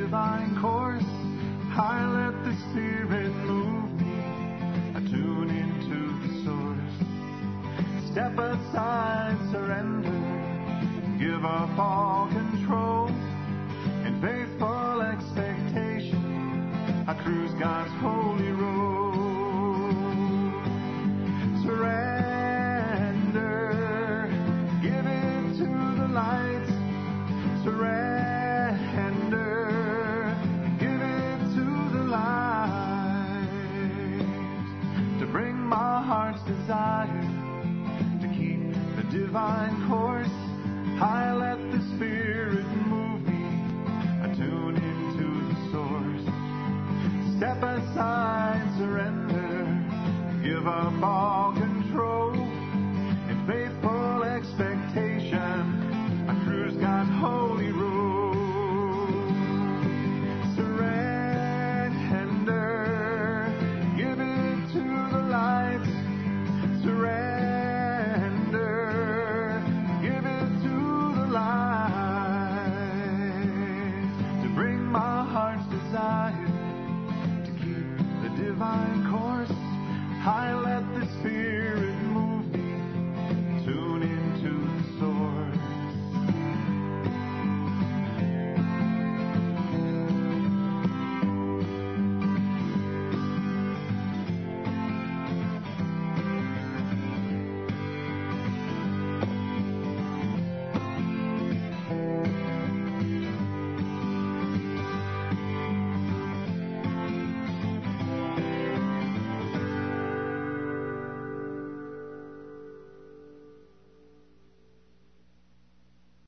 divine course. I let the Spirit move me. I tune into the source. Step aside, surrender, give up all control. In faithful expectation, I cruise God's holy road. Surrender, give it to the light. Surrender, give it to the light. To bring my heart's desire, to keep the divine course. I let the Spirit move me. I tune into the source. Step aside, surrender, give up all control. In faithful expectation, I cruise God's holy road. Surrender, give it to the light. Surrender, give it to the light. To bring my heart's desire, to keep the divine course. I let the Spirit